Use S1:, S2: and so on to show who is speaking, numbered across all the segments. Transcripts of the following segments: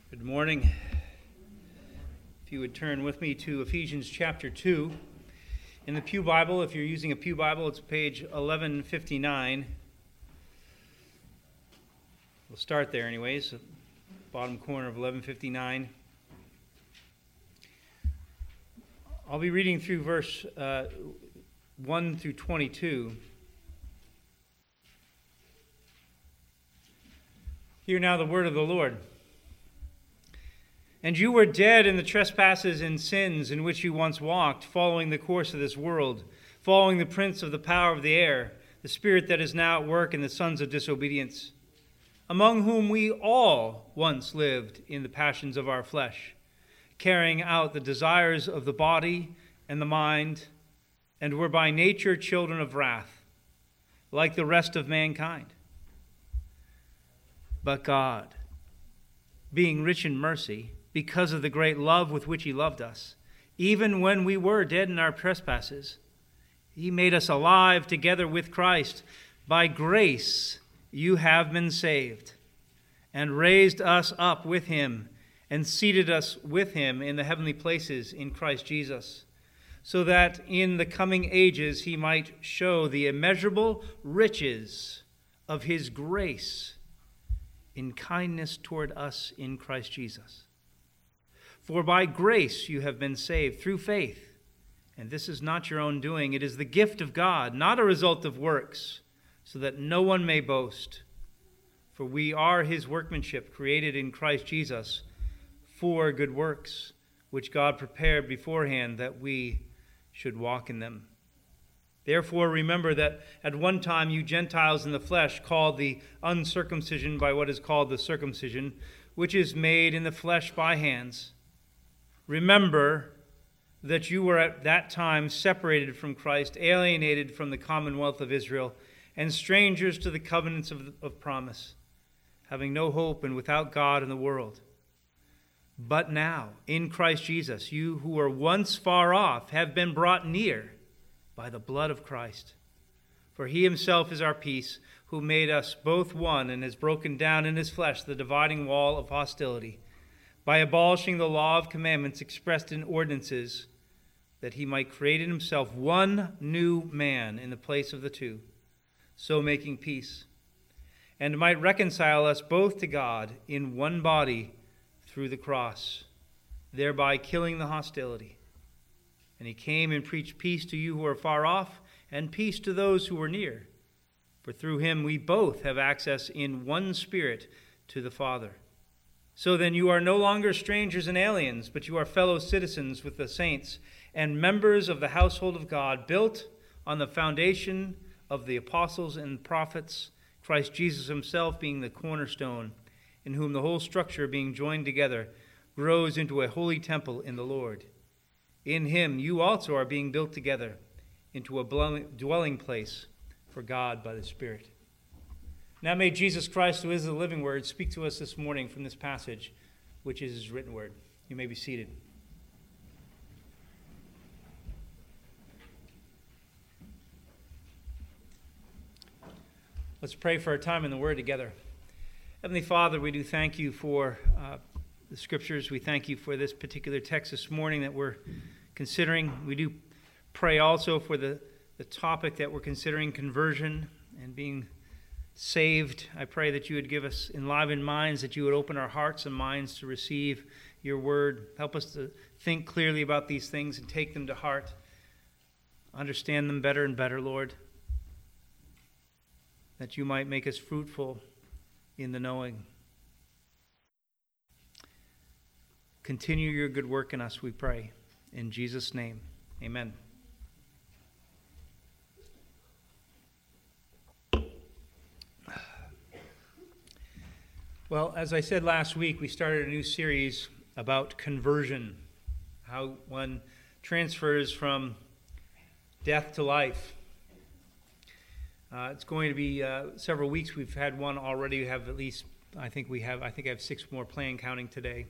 S1: Good morning. If you would turn with me to Ephesians chapter 2. In the Pew Bible, if you're using a Pew Bible, it's page 1159. We'll start there anyways, bottom corner of 1159. I'll be reading through verse 1 through 22. Hear now the word of the Lord. And you were dead in the trespasses and sins in which you once walked, following the course of this world, following the prince of the power of the air, the spirit that is now at work in the sons of disobedience, among whom we all once lived in the passions of our flesh, carrying out the desires of the body and the mind, and were by nature children of wrath, like the rest of mankind. But God, being rich in mercy, because of the great love with which he loved us, even when we were dead in our trespasses, he made us alive together with Christ. By grace you have been saved, and raised us up with him, and seated us with him in the heavenly places in Christ Jesus, so that in the coming ages he might show the immeasurable riches of his grace in kindness toward us in Christ Jesus. For by grace you have been saved through faith, and this is not your own doing. It is the gift of God, not a result of works, so that no one may boast. For we are his workmanship, created in Christ Jesus for good works, which God prepared beforehand that we should walk in them. Therefore remember that at one time you Gentiles in the flesh, called the uncircumcision by what is called the circumcision, which is made in the flesh by hands. Remember that you were at that time separated from Christ, alienated from the commonwealth of Israel, and strangers to the covenants of promise, having no hope and without God in the world. But now, in Christ Jesus, you who were once far off have been brought near by the blood of Christ. For he himself is our peace, who made us both one and has broken down in his flesh the dividing wall of hostility, by abolishing the law of commandments expressed in ordinances, that he might create in himself one new man in the place of the two, so making peace, and might reconcile us both to God in one body through the cross, thereby killing the hostility. And he came and preached peace to you who are far off, and peace to those who were near. For through him we both have access in one Spirit to the Father. So then you are no longer strangers and aliens, but you are fellow citizens with the saints and members of the household of God, built on the foundation of the apostles and prophets, Christ Jesus himself being the cornerstone, in whom the whole structure being joined together grows into a holy temple in the Lord. In him you also are being built together into a dwelling place for God by the Spirit. Now may Jesus Christ, who is the living word, speak to us this morning from this passage, which is his written word. You may be seated. Let's pray for our time in the word together. Heavenly Father, we do thank you for the scriptures. We thank you for this particular text this morning that we're considering. We do pray also for the topic that we're considering, conversion and being saved. I pray that you would give us enlivened minds, that you would open our hearts and minds to receive your word. Help us to think clearly about these things and take them to heart. Understand them better and better, Lord, that you might make us fruitful in the knowing. Continue your good work in us, we pray. In Jesus' name, amen. Well, as I said last week, we started a new series about conversion, how one transfers from death to life. It's going to be several weeks. We've had one already. We have at least, I think I have 6 more planned, counting today.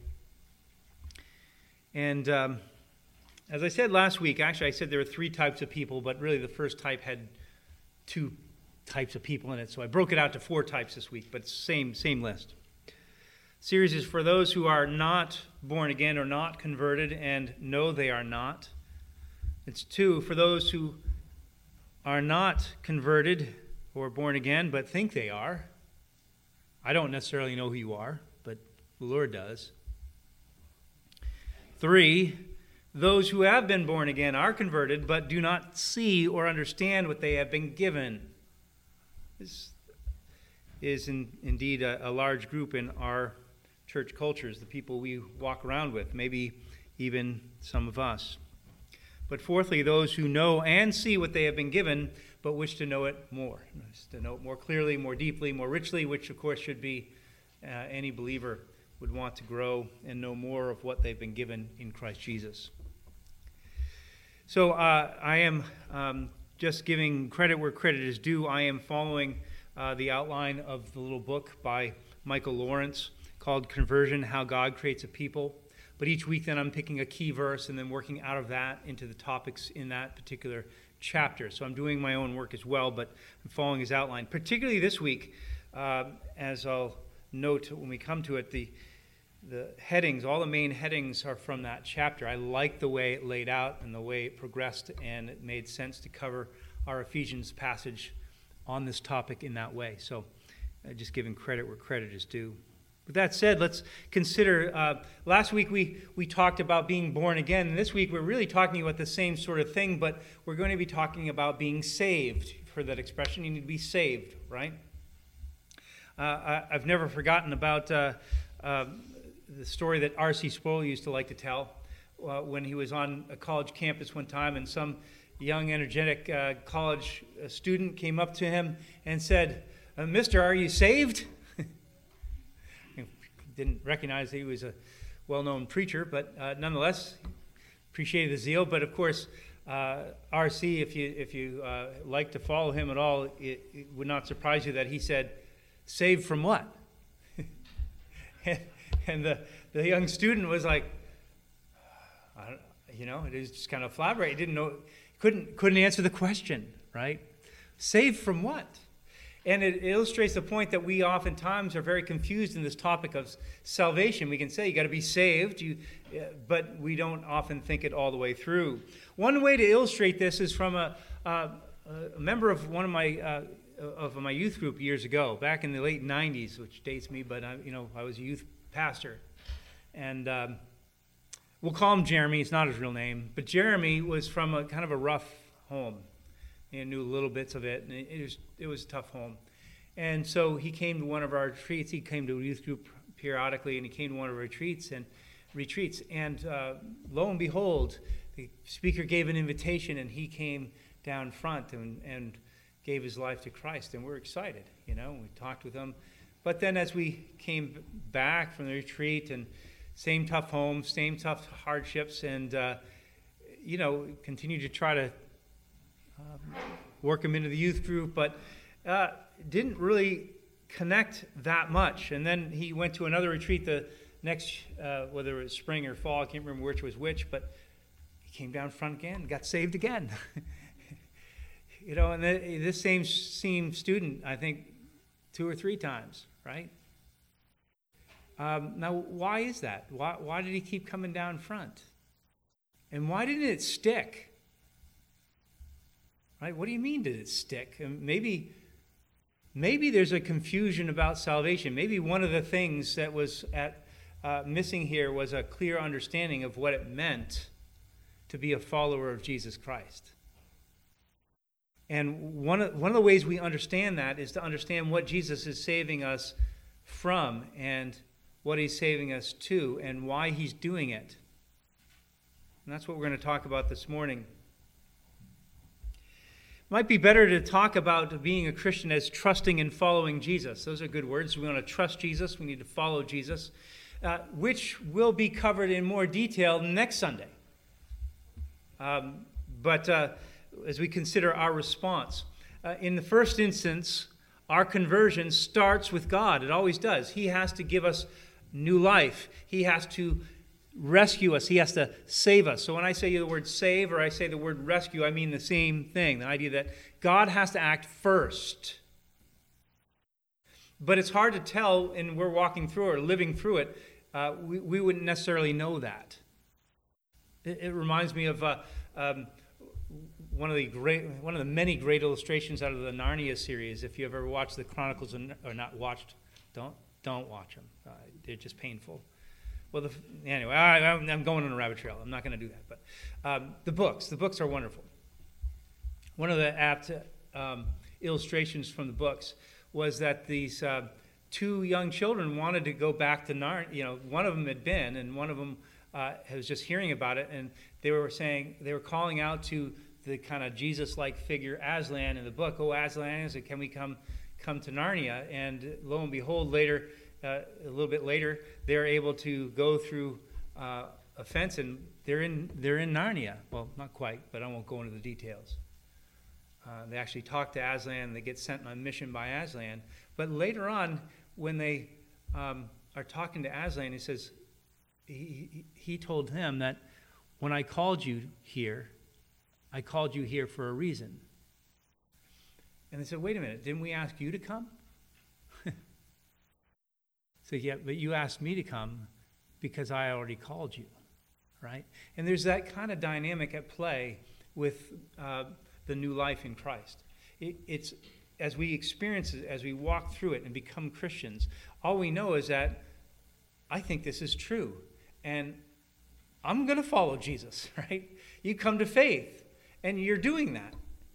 S1: And as I said last week, actually I said there were 3 types of people, but really the first type had 2 types of people in it. So I broke it out to 4 types this week, but it's same list. Series is for those who are not born again or not converted and know they are not. It's 2 for those who are not converted or born again but think they are. I don't necessarily know who you are, but the Lord does. 3, those who have been born again are converted but do not see or understand what they have been given. This is indeed a large group in our church cultures, the people we walk around with, maybe even some of us. But fourthly, those who know and see what they have been given, but wish to know it more, to know it more clearly, more deeply, more richly, which of course should be any believer would want to grow and know more of what they've been given in Christ Jesus. So I am just giving credit where credit is due. I am following the outline of the little book by Michael Lawrence called Conversion, How God Creates a People. But each week then I'm picking a key verse and then working out of that into the topics in that particular chapter. So I'm doing my own work as well, but I'm following his outline. Particularly this week, as I'll note when we come to it, the headings, all the main headings are from that chapter. I like the way it laid out and the way it progressed, and it made sense to cover our Ephesians passage on this topic in that way. So just giving credit where credit is due. With that said, let's consider, last week we talked about being born again, and this week we're really talking about the same sort of thing, but we're going to be talking about being saved. You've heard that expression, you need to be saved, right? I've never forgotten about the story that R.C. Sproul used to like to tell when he was on a college campus one time, and some young, energetic college student came up to him and said, "Mister, are you saved?" Didn't recognize that he was a well-known preacher, but nonetheless, appreciated the zeal. But of course, R.C., if you like to follow him at all, it would not surprise you that he said, "Saved from what?" and the young student was like, it was just kind of flabbergasted. He didn't know, couldn't answer the question, right? Saved from what? And it illustrates the point that we oftentimes are very confused in this topic of salvation. We can say you got to be saved, but we don't often think it all the way through. One way to illustrate this is from a member of one of my youth group years ago, back in the late 90s, which dates me, but I was a youth pastor. And we'll call him Jeremy. It's not his real name. But Jeremy was from a kind of a rough home. He knew little bits of it, and it was a tough home. And so he came to one of our retreats. He came to a youth group periodically, and he came to one of our retreats. And lo and behold, the speaker gave an invitation, and he came down front and gave his life to Christ. And we're excited, we talked with him. But then as we came back from the retreat, and same tough home, same tough hardships, and continued to try to work him into the youth group, but didn't really connect that much. And then he went to another retreat the next, whether it was spring or fall, I can't remember which was which, but he came down front again, got saved again. And this same student, I think, 2 or 3 times, right? Now, why is that? Why did he keep coming down front? And why didn't it stick? Right? What do you mean, did it stick? Maybe there's a confusion about salvation. Maybe one of the things that was missing here was a clear understanding of what it meant to be a follower of Jesus Christ. And one of the ways we understand that is to understand what Jesus is saving us from and what he's saving us to and why he's doing it. And that's what we're going to talk about this morning. Might be better to talk about being a Christian as trusting and following Jesus. Those are good words. We want to trust Jesus. We need to follow Jesus, which will be covered in more detail next Sunday. But as we consider our response, in the first instance, our conversion starts with God. It always does. He has to give us new life. He has to rescue us. He has to save us. So when I say the word save or I say the word rescue, I mean the same thing. The idea that God has to act first. But it's hard to tell, and we're walking through or living through it. We wouldn't necessarily know that. It reminds me of one of the many great illustrations out of the Narnia series. If you ever watched the Chronicles or not watched, don't watch them. They're just painful. Well, anyway, I'm going on a rabbit trail. I'm not going to do that. But the books are wonderful. One of the apt illustrations from the books was that these two young children wanted to go back to Narnia. One of them had been, and one of them was just hearing about it, and they were calling out to the kind of Jesus-like figure Aslan in the book. Oh, Aslan, can we come to Narnia? And lo and behold, later, a little bit later, they're able to go through a fence, and they're in Narnia. Well, not quite, but I won't go into the details. They actually talk to Aslan, and they get sent on a mission by Aslan. But later on, when they are talking to Aslan, he says, he told him that when I called you here for a reason. And they said, wait a minute, didn't we ask you to come? So, yeah, but you asked me to come because I already called you, right? And there's that kind of dynamic at play with the new life in Christ. It's as we experience it, as we walk through it and become Christians, all we know is that I think this is true, and I'm going to follow Jesus, right? You come to faith, and you're doing that.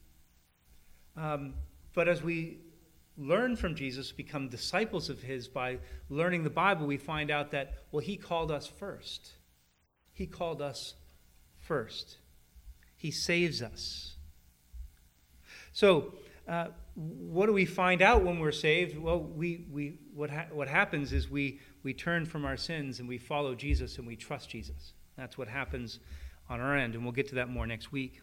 S1: But as we learn from Jesus, become disciples of his by learning the Bible, we find out that, well, he called us first. He called us first. He saves us. So, what do we find out when we're saved? Well, what happens is we turn from our sins and we follow Jesus and we trust Jesus. That's what happens on our end, and we'll get to that more next week.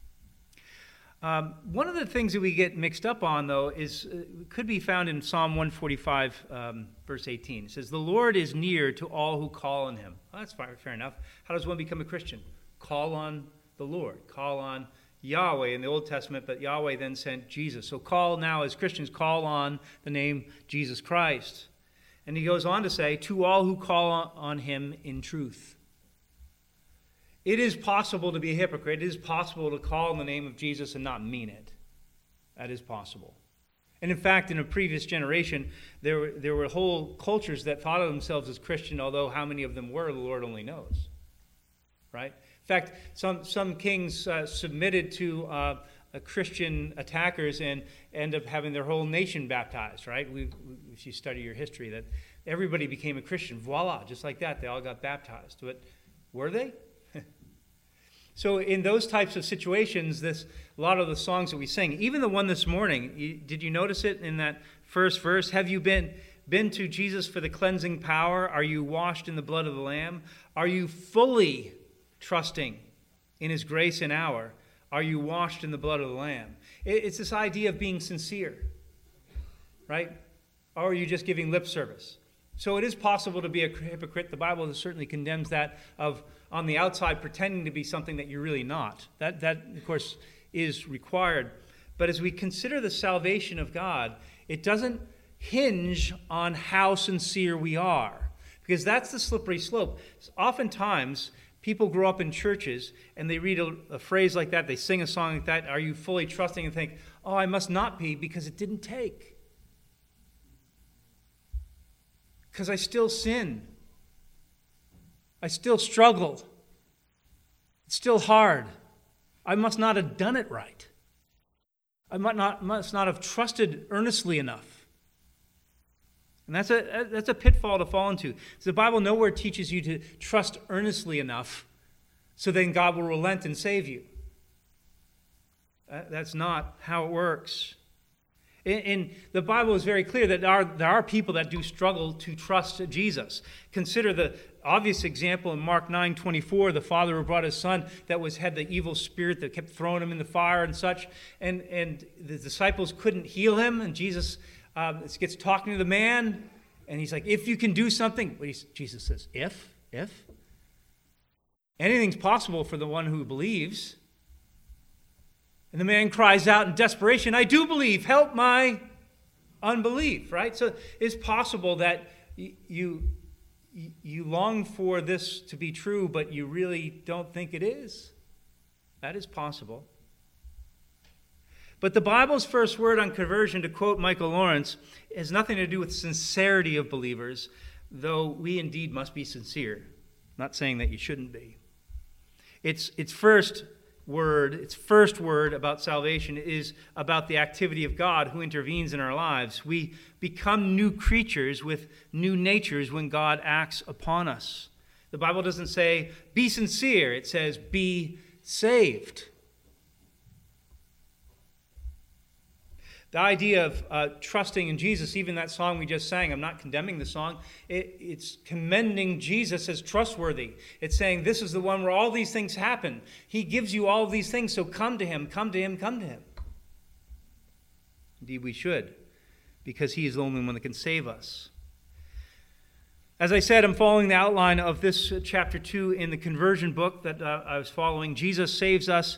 S1: One of the things that we get mixed up on, though, could be found in Psalm 145, verse 18. It says, "The Lord is near to all who call on him." Well, that's fair enough. How does one become a Christian? Call on the Lord. Call on Yahweh in the Old Testament, but Yahweh then sent Jesus. So call now, as Christians, call on the name Jesus Christ. And he goes on to say, to all who call on him in truth. It is possible to be a hypocrite. It is possible to call on the name of Jesus and not mean it. That is possible. And in fact, in a previous generation, there were whole cultures that thought of themselves as Christian, although how many of them were, the Lord only knows. Right? In fact, some kings submitted to Christian attackers and end up having their whole nation baptized, right? If you study your history, that everybody became a Christian. Voila, just like that, they all got baptized. But were they? So in those types of situations, a lot of the songs that we sing, even the one this morning, did you notice it in that first verse? Have you been to Jesus for the cleansing power? Are you washed in the blood of the Lamb? Are you fully trusting in his grace and hour? Are you washed in the blood of the Lamb? It's this idea of being sincere, right? Or are you just giving lip service? So it is possible to be a hypocrite. The Bible certainly condemns that of on the outside pretending to be something that you're really not. That of course, is required. But as we consider the salvation of God, it doesn't hinge on how sincere we are, because that's the slippery slope. Oftentimes, people grow up in churches and they read a phrase like that, they sing a song like that, are you fully trusting, and think, oh, I must not be because it didn't take. Because I still sin. I still struggle. It's still hard. I must not have done it right. I must not have trusted earnestly enough. And that's a pitfall to fall into. The Bible nowhere teaches you to trust earnestly enough so then God will relent and save you. That's not how it works. And the Bible is very clear that there are people that do struggle to trust Jesus. Consider the obvious example in Mark 9:24, the father who brought his son that had the evil spirit that kept throwing him in the fire and such, and the disciples couldn't heal him, and Jesus gets talking to the man, and he's like, if you can do something. Jesus says, if? Anything's possible for the one who believes. And the man cries out in desperation, I do believe, help my unbelief, right? So it's possible that you long for this to be true, but you really don't think it is. That is possible. But the Bible's first word on conversion, to quote Michael Lawrence, has nothing to do with sincerity of believers, though we indeed must be sincere. Not saying that you shouldn't be. Its first word about salvation is about the activity of God who intervenes in our lives. We become new creatures with new natures when God acts upon us. The Bible doesn't say, be sincere. It says, be saved. The idea of trusting in Jesus, even that song we just sang, I'm not condemning the song, it's commending Jesus as trustworthy. It's saying this is the one where all these things happen. He gives you all of these things, so come to him, come to him, come to him. Indeed, we should, because he is the only one that can save us. As I said, I'm following the outline of this chapter 2 in the conversion book that I was following. Jesus saves us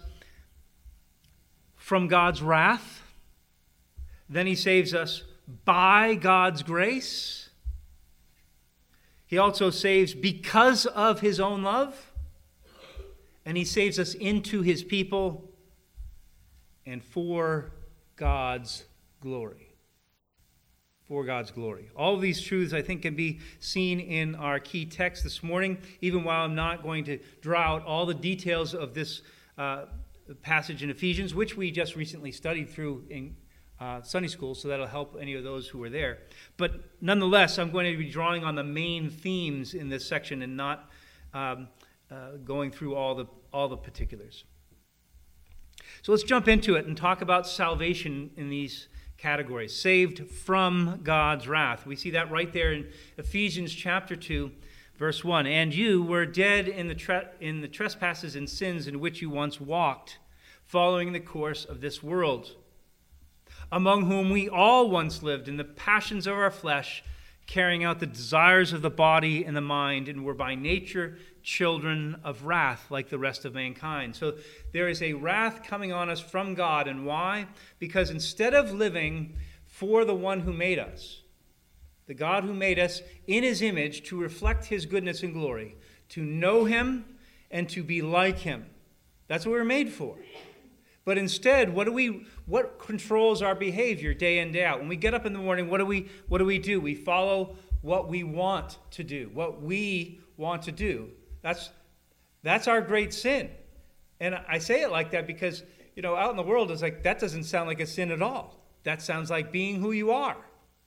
S1: from God's wrath. Then he saves us by God's grace. He also saves because of his own love. And he saves us into his people and for God's glory. For God's glory. All of these truths, I think, can be seen in our key text this morning, even while I'm not going to draw out all the details of this passage in Ephesians, which we just recently studied through in Sunday school, so that'll help any of those who were there. But nonetheless, I'm going to be drawing on the main themes in this section and not going through all the particulars. So let's jump into it and talk about salvation in these categories. Saved from God's wrath. We see that right there in Ephesians chapter 2, verse 1. And you were dead in the trespasses and sins in which you once walked, following the course of this world, among whom we all once lived in the passions of our flesh, carrying out the desires of the body and the mind, and were by nature children of wrath like the rest of mankind. So there is a wrath coming on us from God. And why? Because instead of living for the one who made us, the God who made us in his image to reflect his goodness and glory, to know him and to be like him, that's what we're made for. But instead, what controls our behavior day in, day out? When we get up in the morning, what do we do? We follow what we want to do, what we want to do. That's our great sin. And I say it like that because, out in the world, it's like, that doesn't sound like a sin at all. That sounds like being who you are.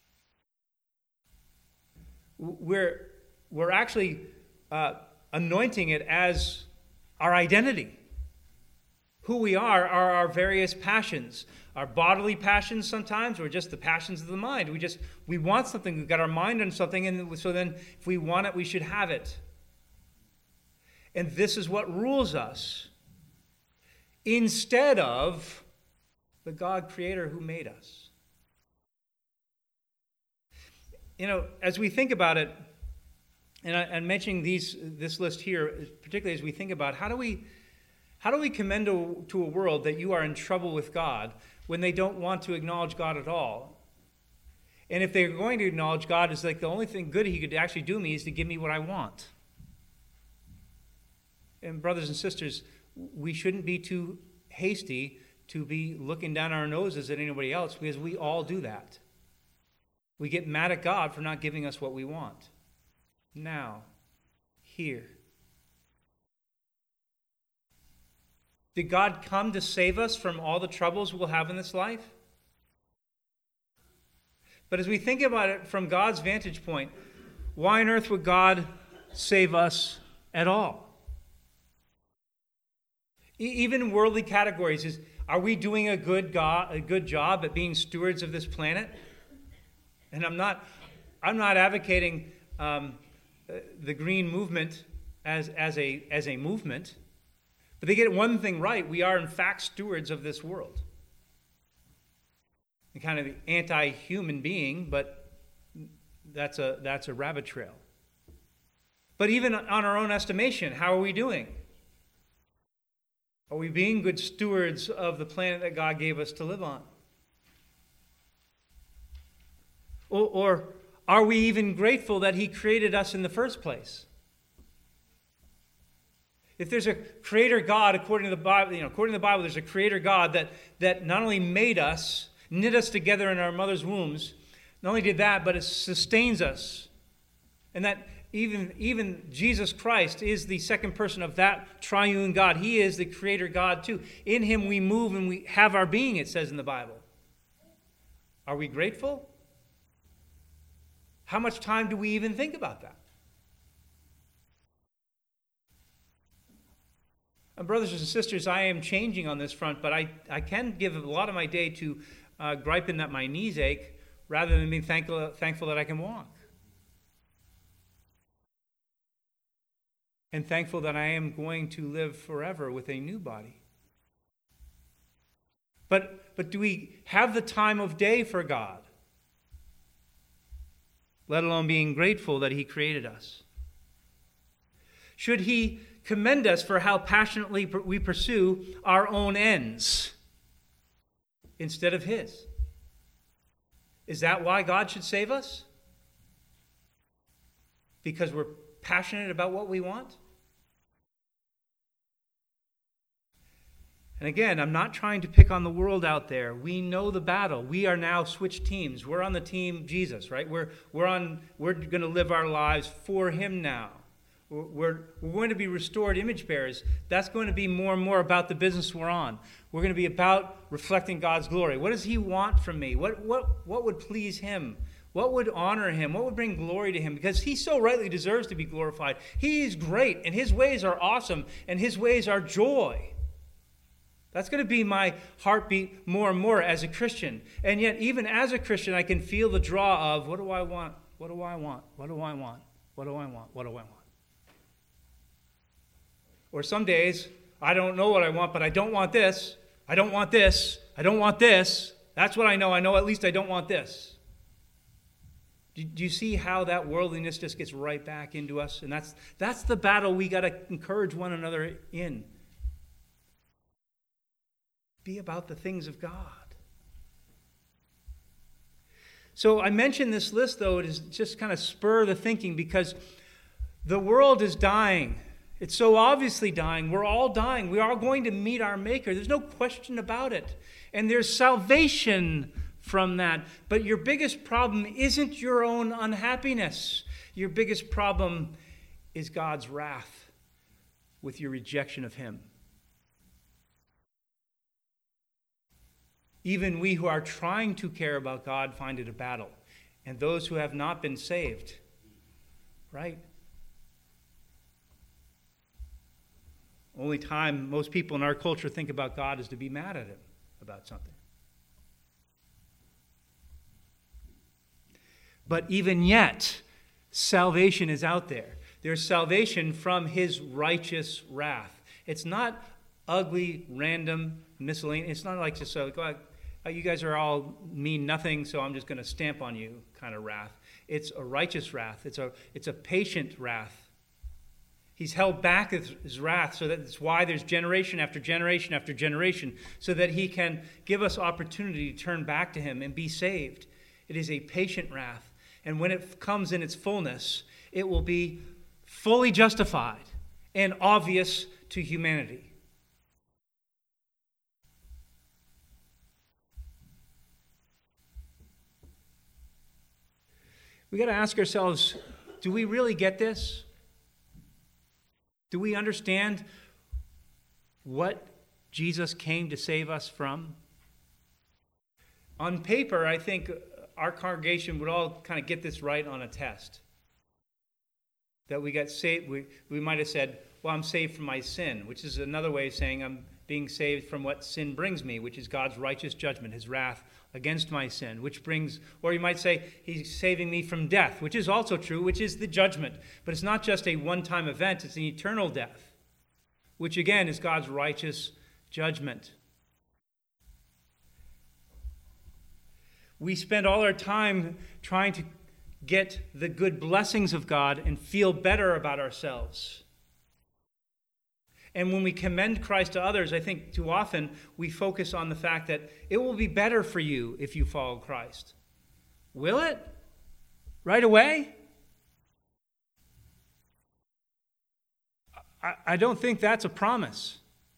S1: We're actually anointing it as our identity. Who we are our various passions, our bodily passions sometimes, or just the passions of the mind. We want something, we've got our mind on something, and so then if we want it, we should have it. And this is what rules us, instead of the God creator who made us. As we think about it, and I'm mentioning this list here, particularly as we think about how do we commend to a world that you are in trouble with God when they don't want to acknowledge God at all? And if they're going to acknowledge God, it's like the only thing good he could actually do me is to give me what I want. And brothers and sisters, we shouldn't be too hasty to be looking down our noses at anybody else, because we all do that. We get mad at God for not giving us what we want. Now, here. Did God come to save us from all the troubles we'll have in this life? But as we think about it from God's vantage point, why on earth would God save us at all? Even in worldly categories, are we doing a good job at being stewards of this planet? And I'm not advocating the green movement as a movement. But they get one thing right. We are, in fact, stewards of this world. And kind of the anti-human being, but that's a rabbit trail. But even on our own estimation, how are we doing? Are we being good stewards of the planet that God gave us to live on? Or are we even grateful that he created us in the first place? If there's a creator God, according to the Bible, there's a creator God that not only made us, knit us together in our mother's wombs, not only did that, but it sustains us. And that even Jesus Christ is the second person of that triune God. He is the creator God too. In him we move and we have our being, it says in the Bible. Are we grateful? How much time do we even think about that? And brothers and sisters, I am changing on this front, but I can give a lot of my day to griping that my knees ache rather than being thankful that I can walk. And thankful that I am going to live forever with a new body. But do we have the time of day for God? Let alone being grateful that he created us. Should he commend us for how passionately we pursue our own ends instead of his? Is that why God should save us? Because we're passionate about what we want? And again, I'm not trying to pick on the world out there. We know the battle. We are now switched teams. We're on the team Jesus, right? We're going to live our lives for him now. We're going to be restored image bearers. That's going to be more and more about the business we're on. We're going to be about reflecting God's glory. What does he want from me? What would please him? What would honor him? What would bring glory to him? Because he so rightly deserves to be glorified. He's great, and his ways are awesome, and his ways are joy. That's going to be my heartbeat more and more as a Christian. And yet, even as a Christian, I can feel the draw of, what do I want? What do I want? What do I want? What do I want? What do I want? Or some days, I don't know what I want, but I don't want this. I don't want this. I don't want this. That's what I know. I know at least I don't want this. Do you see how that worldliness just gets right back into us? And that's the battle we got to encourage one another in. Be about the things of God. So I mentioned this list, though, to just kind of spur the thinking, because the world is dying. It's so obviously dying. We're all dying. We are going to meet our Maker. There's no question about it. And there's salvation from that. But your biggest problem isn't your own unhappiness. Your biggest problem is God's wrath with your rejection of him. Even we who are trying to care about God find it a battle. And those who have not been saved, right? Only time most people in our culture think about God is to be mad at him about something. But even yet, salvation is out there. There's salvation from his righteous wrath. It's not ugly, random, miscellaneous. It's not like just you guys are all mean nothing, so I'm just going to stamp on you kind of wrath. It's a righteous wrath. It's a patient wrath. He's held back his wrath, so that's why there's generation after generation after generation, so that he can give us opportunity to turn back to him and be saved. It is a patient wrath. And when it comes in its fullness, it will be fully justified and obvious to humanity. We got to ask ourselves, do we really get this? Do we understand what Jesus came to save us from? On paper, I think our congregation would all kind of get this right on a test. That we got saved, we might have said, well, I'm saved from my sin, which is another way of saying I'm being saved from what sin brings me, which is God's righteous judgment, his wrath against my sin, which brings, or you might say, he's saving me from death, which is also true, which is the judgment. But it's not just a one-time event, it's an eternal death, which again is God's righteous judgment. We spend all our time trying to get the good blessings of God and feel better about ourselves. And when we commend Christ to others, I think too often we focus on the fact that it will be better for you if you follow Christ. Will it? right away? I don't think that's a promise.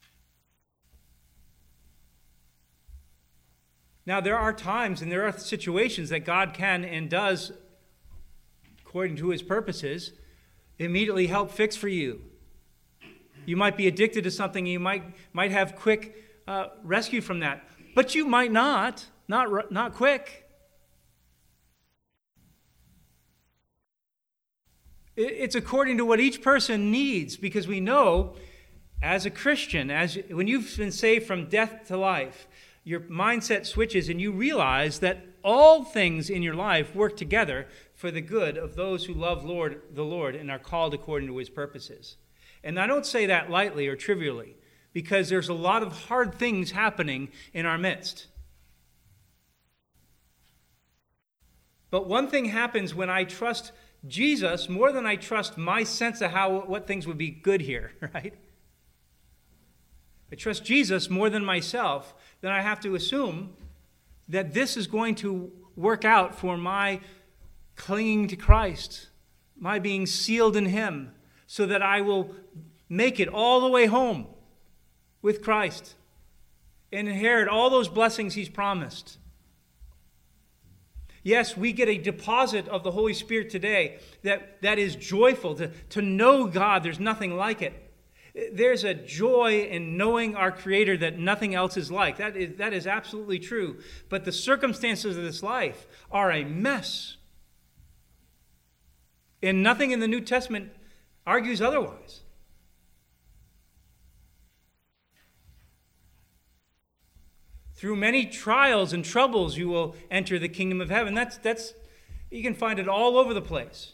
S1: Now, there are times and there are situations that God can and does, according to his purposes, immediately help fix for you. You might be addicted to something, you might have quick rescue from that, but you might not quick. It's according to what each person needs, because we know, as a Christian, when you've been saved from death to life, your mindset switches and you realize that all things in your life work together for the good of those who love the Lord and are called according to his purposes. And I don't say that lightly or trivially, because there's a lot of hard things happening in our midst. But one thing happens when I trust Jesus more than I trust my sense of what things would be good here, right? I trust Jesus more than myself, then I have to assume that this is going to work out for my clinging to Christ, my being sealed in him, so that I will make it all the way home with Christ and inherit all those blessings he's promised. Yes, we get a deposit of the Holy Spirit today that is joyful. To know God, there's nothing like it. There's a joy in knowing our Creator that nothing else is like. That is absolutely true. But the circumstances of this life are a mess. And nothing in the New Testament argues otherwise. Through many trials and troubles, you will enter the kingdom of heaven. That's you can find it all over the place.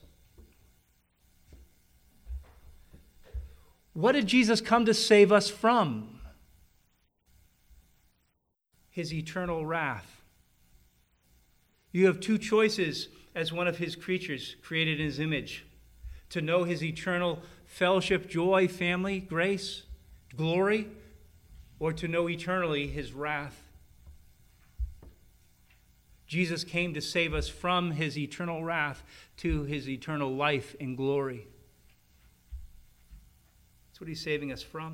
S1: What did Jesus come to save us from? His eternal wrath. You have two choices as one of his creatures created in his image: to know his eternal fellowship, joy, family, grace, glory, or to know eternally his wrath. Jesus came to save us from his eternal wrath to his eternal life and glory. That's what he's saving us from.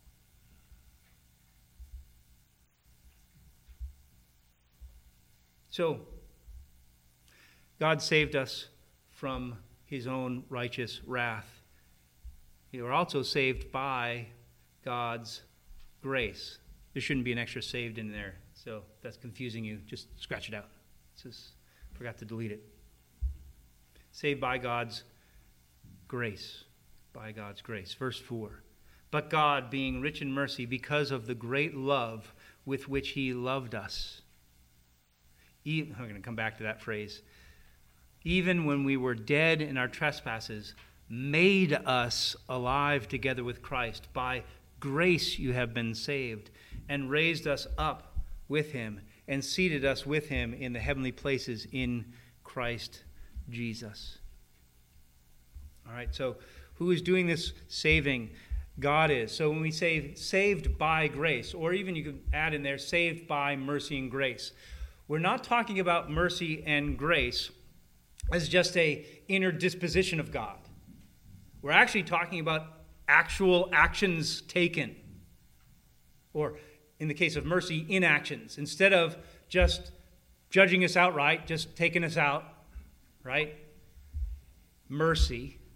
S1: So, God saved us from his own righteous wrath. We were also saved by God's grace. There shouldn't be an extra saved in there, so if that's confusing you, just scratch it out. Just forgot to delete it. Saved by God's grace. By God's grace. Verse 4. But God, being rich in mercy, because of the great love with which he loved us. I'm going to come back to that phrase. Even when we were dead in our trespasses, made us alive together with Christ. By grace you have been saved, and raised us up with him, and seated us with him in the heavenly places in Christ Jesus. All right, so who is doing this saving? God is. So when we say saved by grace, or even you could add in there, saved by mercy and grace, we're not talking about mercy and grace as just an inner disposition of God. We're actually talking about actual actions taken, or in the case of mercy, inactions. Instead of just judging us outright, just taking us out, right? Mercy.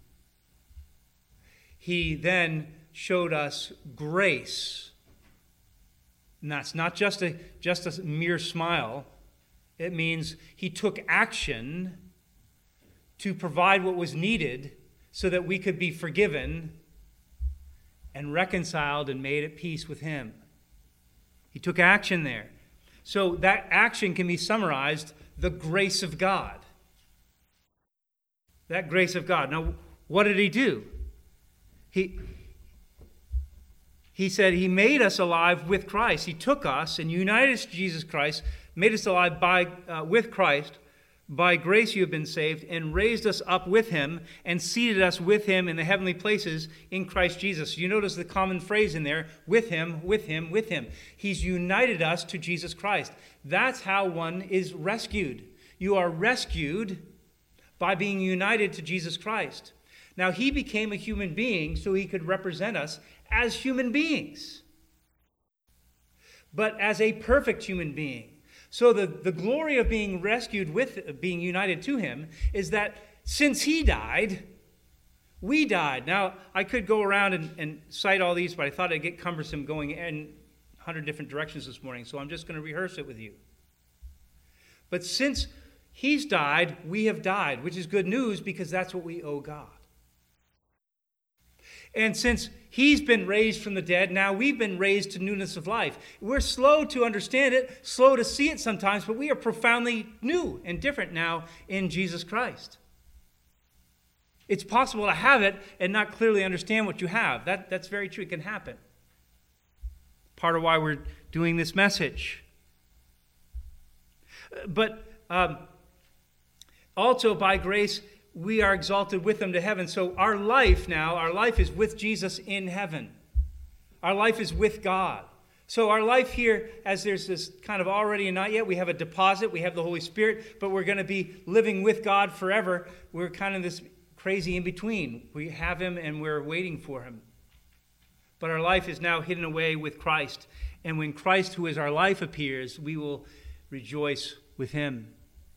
S1: He then showed us grace. And that's not just a mere smile. It means he took action to provide what was needed so that we could be forgiven and reconciled and made at peace with him. He took action there. So that action can be summarized, the grace of God. That grace of God. Now, what did he do? He said he made us alive with Christ. He took us and united us to Jesus Christ, made us alive with Christ. By grace you have been saved, and raised us up with him, and seated us with him in the heavenly places in Christ Jesus. You notice the common phrase in there, with him, with him, with him. He's united us to Jesus Christ. That's how one is rescued. You are rescued by being united to Jesus Christ. Now, he became a human being so he could represent us as human beings, but as a perfect human being. So the glory of being rescued with being united to him is that since he died, we died. Now, I could go around and cite all these, but I thought it'd get cumbersome going in 100 different directions this morning, so I'm just going to rehearse it with you. But since he's died, we have died, which is good news because that's what we owe God. And since he's been raised from the dead, now we've been raised to newness of life. We're slow to understand it, slow to see it sometimes, but we are profoundly new and different now in Jesus Christ. It's possible to have it and not clearly understand what you have. That's very true. It can happen. Part of why we're doing this message. But also by grace, we are exalted with him to heaven. So our life is with Jesus in heaven. Our life is with God. So our life here, as there's this kind of already and not yet, we have a deposit, we have the Holy Spirit, but we're going to be living with God forever. We're kind of this crazy in between. We have him and we're waiting for him. But our life is now hidden away with Christ. And when Christ, who is our life, appears, we will rejoice with him.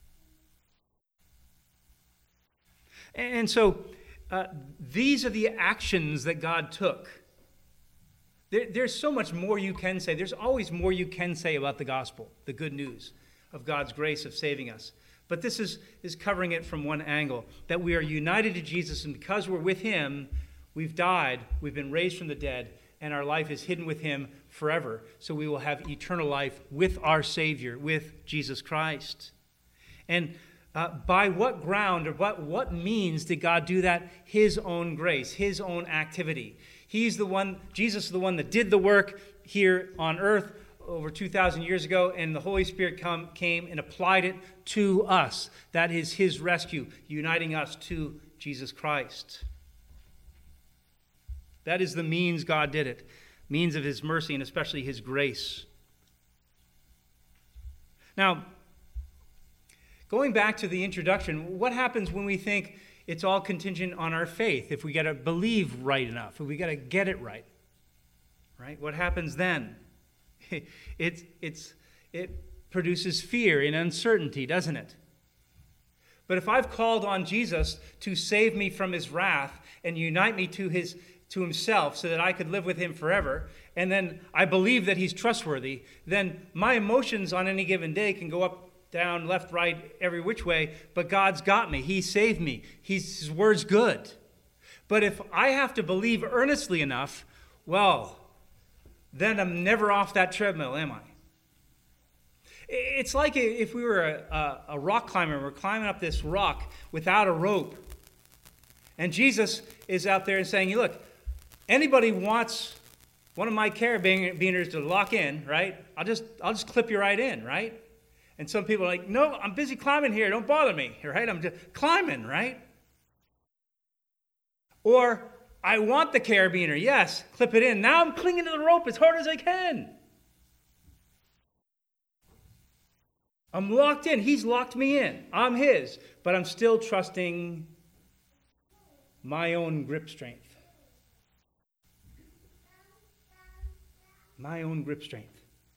S1: And so these are the actions that God took. There's so much more you can say. There's always more you can say about the gospel, the good news of God's grace of saving us. But this is covering it from one angle, that we are united to Jesus, and because we're with him, we've died, we've been raised from the dead, and our life is hidden with him forever. So we will have eternal life with our Savior, with Jesus Christ. And by what ground or what means did God do that? His own grace, his own activity. He's the one, Jesus is the one that did the work here on earth over 2,000 years ago, and the Holy Spirit came and applied it to us. That is his rescue, uniting us to Jesus Christ. That is the means God did it, means of his mercy and especially his grace. Now, going back to the introduction, what happens when we think it's all contingent on our faith? If we got to believe right enough, if we got to get it right, what happens then? It produces fear and uncertainty, doesn't it? But if I've called on Jesus to save me from his wrath and unite me to himself so that I could live with him forever, and then I believe that he's trustworthy, then my emotions on any given day can go up, down, left, right, every which way, but God's got me. He saved me. His word's good. But if I have to believe earnestly enough, well, then I'm never off that treadmill, am I? It's like if we were a rock climber, we're climbing up this rock without a rope, and Jesus is out there and saying, look, anybody wants one of my carabiners to lock in, right? I'll just clip you right in, right? And some people are like, no, I'm busy climbing here. Don't bother me, right? I'm just climbing, right? Or, I want the carabiner. Yes, clip it in. Now I'm clinging to the rope as hard as I can. I'm locked in. He's locked me in. I'm his. But I'm still trusting my own grip strength. My own grip strength.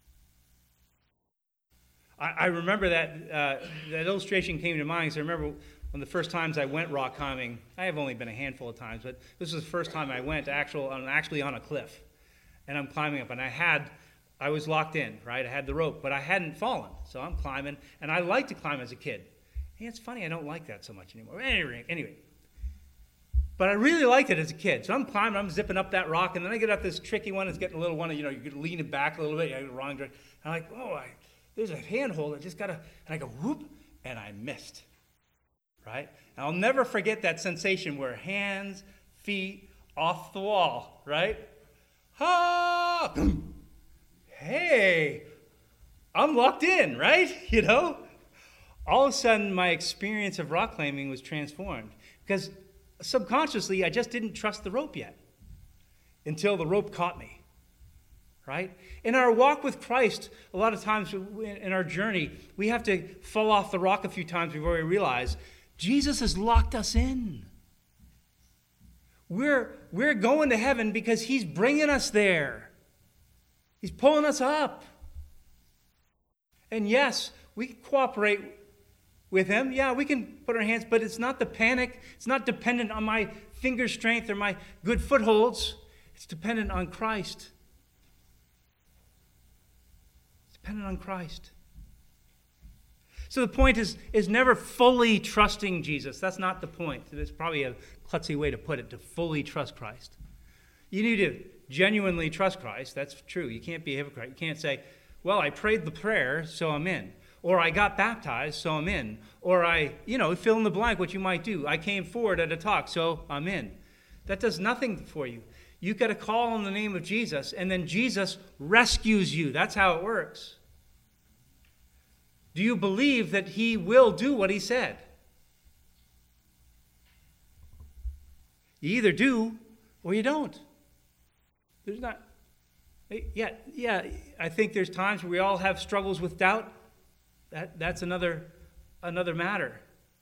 S1: I remember that illustration came to mind. So I remember one of the first times I went rock climbing. I have only been a handful of times, but this was the first time I went actually on a cliff. And I'm climbing up, and I was locked in, right? I had the rope, but I hadn't fallen. So I'm climbing, and I liked to climb as a kid. Hey, it's funny, I don't like that so much anymore. Anyway. But I really liked it as a kid. So I'm climbing, I'm zipping up that rock, and then I get up this tricky one. It's getting a little one, you could lean it back a little bit. I go the wrong direction. I'm like, there's a handhold. I just got to, and I go, whoop, and I missed, right? And I'll never forget that sensation where hands, feet, off the wall, right? Ha! Hey, I'm locked in, right? All of a sudden, my experience of rock climbing was transformed because subconsciously, I just didn't trust the rope yet until the rope caught me. Right? In our walk with Christ, a lot of times in our journey, we have to fall off the rock a few times before we realize Jesus has locked us in. We're going to heaven because he's bringing us there. He's pulling us up. And yes, we can cooperate with him. Yeah, we can put our hands, but it's not the panic. It's not dependent on my finger strength or my good footholds. It's dependent on Christ. It's dependent on Christ. So the point is never fully trusting Jesus. That's not the point. It's probably a klutzy way to put it, to fully trust Christ. You need to genuinely trust Christ. That's true. You can't be a hypocrite. You can't say, well, I prayed the prayer, so I'm in. Or I got baptized, so I'm in. Or I, fill in the blank what you might do. I came forward at a talk, so I'm in. That does nothing for you. You've got to call on the name of Jesus, and then Jesus rescues you. That's how it works. Do you believe that he will do what he said? You either do or you don't. There's not. Yeah, I think there's times where we all have struggles with doubt. That's another matter.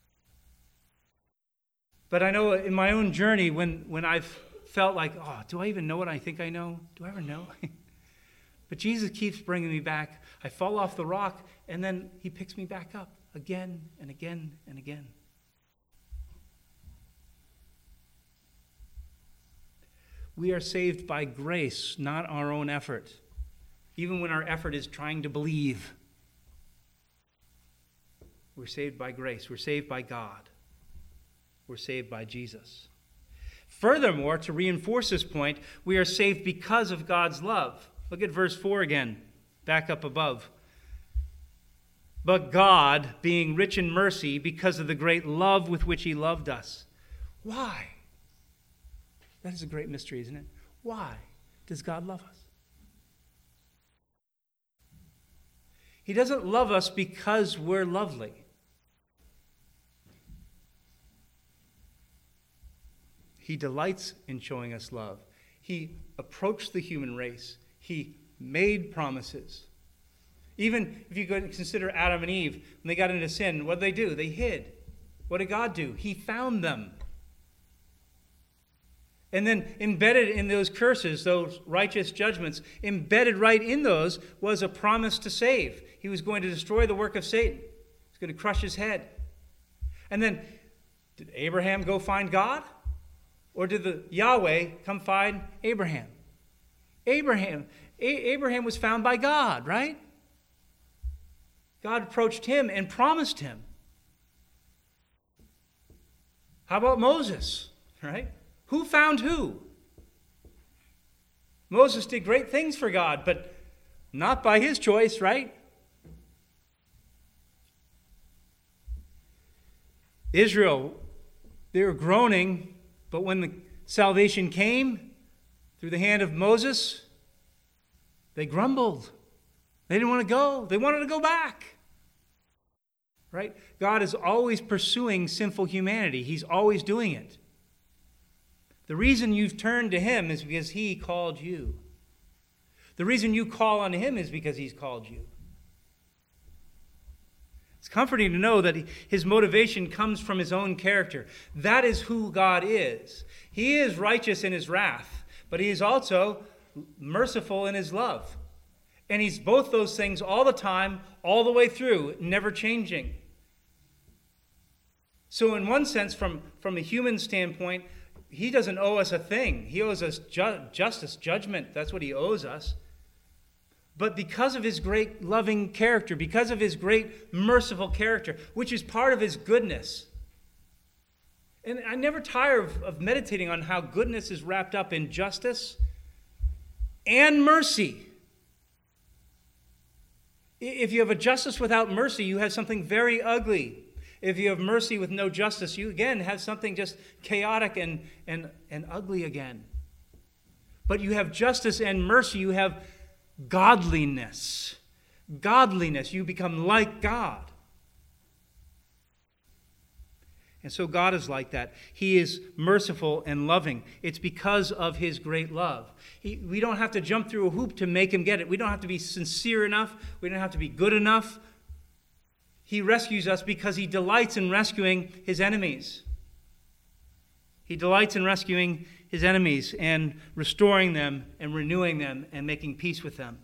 S1: But I know in my own journey when I've felt like, oh, do I even know what I think I know? Do I ever know? But Jesus keeps bringing me back. I fall off the rock, and then he picks me back up again and again and again. We are saved by grace, not our own effort, even when our effort is trying to believe. We're saved by grace. We're saved by God. We're saved by Jesus. Furthermore, to reinforce this point, we are saved because of God's love. Look at verse 4 again, back up above. But God, being rich in mercy, because of the great love with which he loved us. Why? That is a great mystery, isn't it? Why does God love us? He doesn't love us because we're lovely. He delights in showing us love. He approached the human race. He made promises. Even if you consider Adam and Eve, when they got into sin, what did they do? They hid. What did God do? He found them. And then embedded in those curses, those righteous judgments, embedded right in those was a promise to save. He was going to destroy the work of Satan. He was going to crush his head. And then, did Abraham go find God? Or did the Yahweh come find Abraham? Abraham was found by God, right? God approached him and promised him. How about Moses, right? Who found who? Moses did great things for God, but not by his choice, right? Israel, they were groaning, but when the salvation came through the hand of Moses, they grumbled. They didn't want to go. They wanted to go back. Right? God is always pursuing sinful humanity. He's always doing it. The reason you've turned to him is because he called you. The reason you call on him is because he's called you. It's comforting to know that his motivation comes from his own character. That is who God is. He is righteous in his wrath, but he is also merciful in his love. And he's both those things all the time, all the way through, never changing. So in one sense, from a human standpoint, he doesn't owe us a thing. He owes us justice, judgment. That's what he owes us. But because of his great loving character, because of his great merciful character, which is part of his goodness. And I never tire of meditating on how goodness is wrapped up in justice and mercy. If you have a justice without mercy, you have something very ugly. If you have mercy with no justice, you again have something just chaotic and ugly again. But you have justice and mercy, you have godliness. Godliness, you become like God. And so God is like that. He is merciful and loving. It's because of his great love. We don't have to jump through a hoop to make him get it. We don't have to be sincere enough. We don't have to be good enough. He rescues us because he delights in rescuing his enemies. He delights in rescuing his enemies and restoring them and renewing them and making peace with them.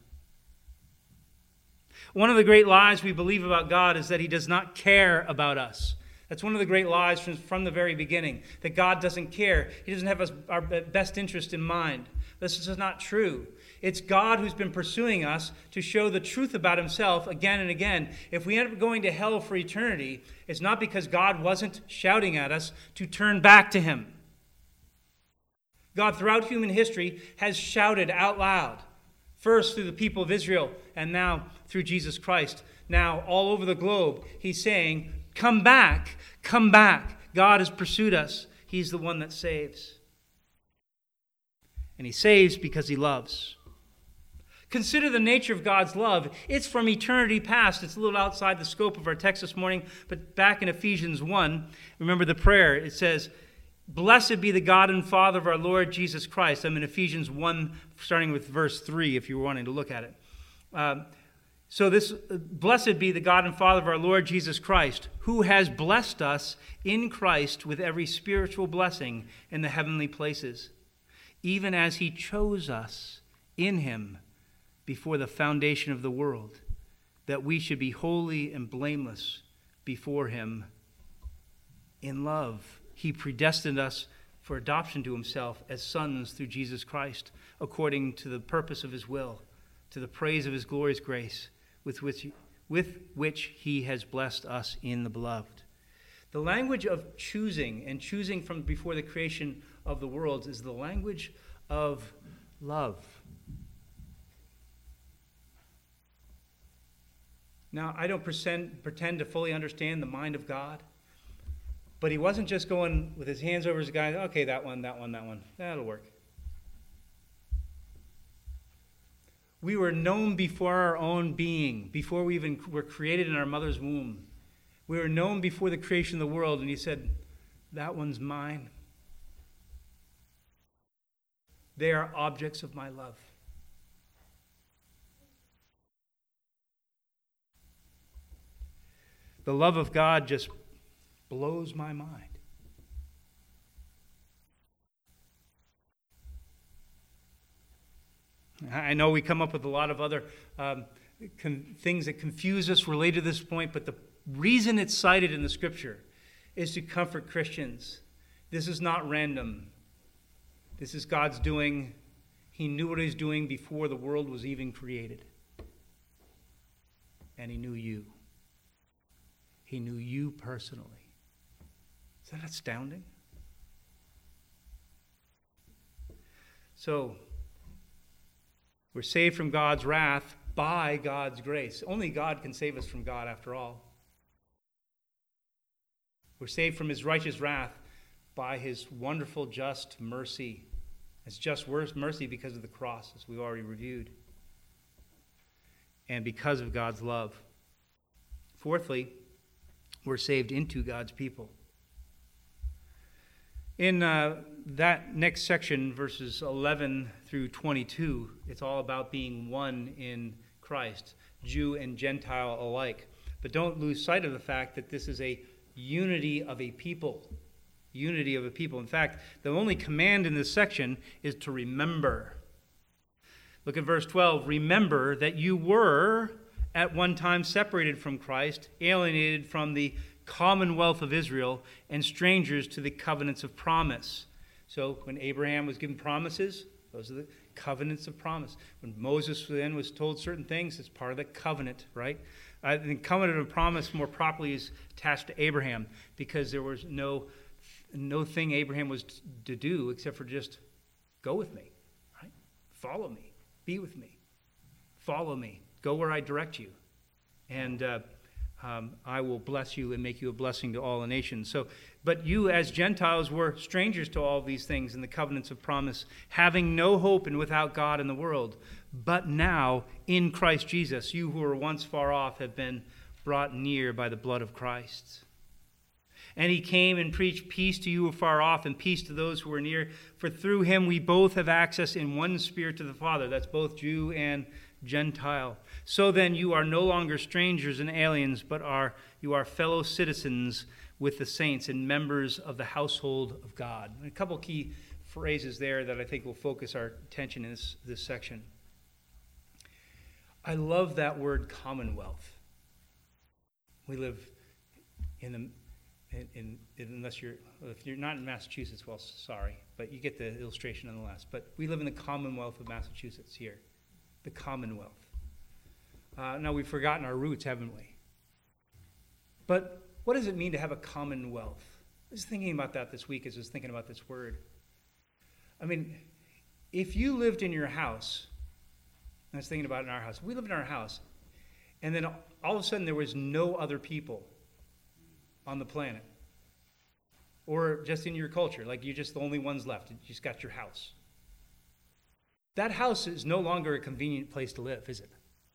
S1: One of the great lies we believe about God is that he does not care about us. That's one of the great lies from the very beginning, that God doesn't care. He doesn't have our best interest in mind. This is just not true. It's God who's been pursuing us to show the truth about himself again and again. If we end up going to hell for eternity, it's not because God wasn't shouting at us to turn back to him. God, throughout human history, has shouted out loud, first through the people of Israel, and now through Jesus Christ. Now, all over the globe, he's saying, come back, come back. God has pursued us. He's the one that saves. And he saves because he loves. Consider the nature of God's love. It's from eternity past. It's a little outside the scope of our text this morning, but back in Ephesians 1, remember the prayer. It says, blessed be the God and Father of our Lord Jesus Christ. I'm in Ephesians 1, starting with verse 3, if you were wanting to look at it. Blessed be the God and Father of our Lord Jesus Christ, who has blessed us in Christ with every spiritual blessing in the heavenly places, even as he chose us in him before the foundation of the world, that we should be holy and blameless before him in love. He predestined us for adoption to himself as sons through Jesus Christ, according to the purpose of his will, to the praise of his glorious grace, with which he has blessed us in the beloved. The language of choosing, and choosing from before the creation of the world, is the language of love. Now, I don't pretend to fully understand the mind of God, but he wasn't just going with his hands over his guy, okay, that one, that'll work. We were known before our own being, before we even were created in our mother's womb. We were known before the creation of the world, and he said, that one's mine. They are objects of my love. The love of God just blows my mind. I know we come up with a lot of other things that confuse us related to this point, but the reason it's cited in the Scripture is to comfort Christians. This is not random. This is God's doing. He knew what he was doing before the world was even created. And he knew you. He knew you personally. Is that astounding? So, we're saved from God's wrath by God's grace. Only God can save us from God, after all. We're saved from his righteous wrath by his wonderful, just mercy. It's just mercy because of the cross, as we've already reviewed. And because of God's love. Fourthly, we're saved into God's people. In that next section, verses 11 through 22, it's all about being one in Christ, Jew and Gentile alike. But don't lose sight of the fact that this is a unity of a people. Unity of a people. In fact, the only command in this section is to remember. Look at verse 12. Remember that you were at one time separated from Christ, alienated from the commonwealth of Israel, and strangers to the covenants of promise. So when Abraham was given promises, those are the covenants of promise. When Moses then was told certain things, it's part of the covenant, right? The covenant of promise more properly is attached to Abraham, because there was no thing Abraham was to do except for just go with me, right? Follow me, be with me, follow me, go where I direct you, and I will bless you and make you a blessing to all the nations. But you as Gentiles were strangers to all these things in the covenants of promise, having no hope and without God in the world. But now, in Christ Jesus, you who were once far off have been brought near by the blood of Christ. And he came and preached peace to you who are far off and peace to those who are near. For through him we both have access in one Spirit to the Father. That's both Jew and Gentile. So then you are no longer strangers and aliens, but you are fellow citizens with the saints and members of the household of God. And a couple key phrases there that I think will focus our attention in this section. I love that word commonwealth. We live unless if you're not in Massachusetts, well, sorry, but you get the illustration nonetheless. But we live in the Commonwealth of Massachusetts here, the Commonwealth. Now we've forgotten our roots, haven't we? But what does it mean to have a commonwealth? I was thinking about that this week as I was thinking about this word. I mean, if you lived in your house, I was thinking about it in our house. We lived in our house, and then all of a sudden there was no other people on the planet, or just in your culture, like you're just the only ones left. You just got your house. That house is no longer a convenient place to live, is it?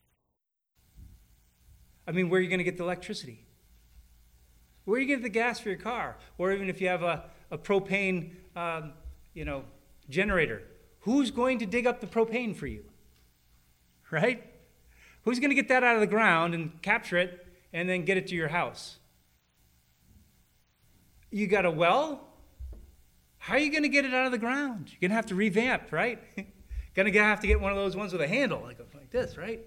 S1: I mean, where are you going to get the electricity? Where are you going to get the gas for your car? Or even if you have a propane, generator, who's going to dig up the propane for you? Right? Who's going to get that out of the ground and capture it and then get it to your house? You got a well? How are you going to get it out of the ground? You're going to have to revamp, right? Going to have to get one of those ones with a handle, like this, right?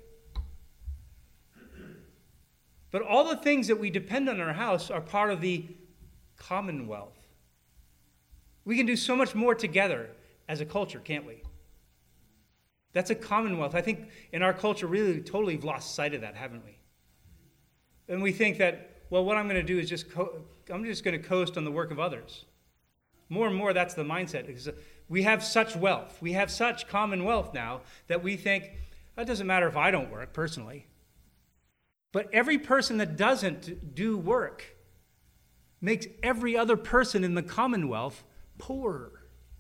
S1: But all the things that we depend on in our house are part of the commonwealth. We can do so much more together as a culture, can't we? That's a commonwealth. I think in our culture, really, totally lost sight of that, haven't we? And we think that, well, what I'm going to do is I'm just going to coast on the work of others. More and more, that's the mindset. Because we have such wealth. We have such commonwealth now that we think, it doesn't matter if I don't work personally. But every person that doesn't do work makes every other person in the commonwealth poorer.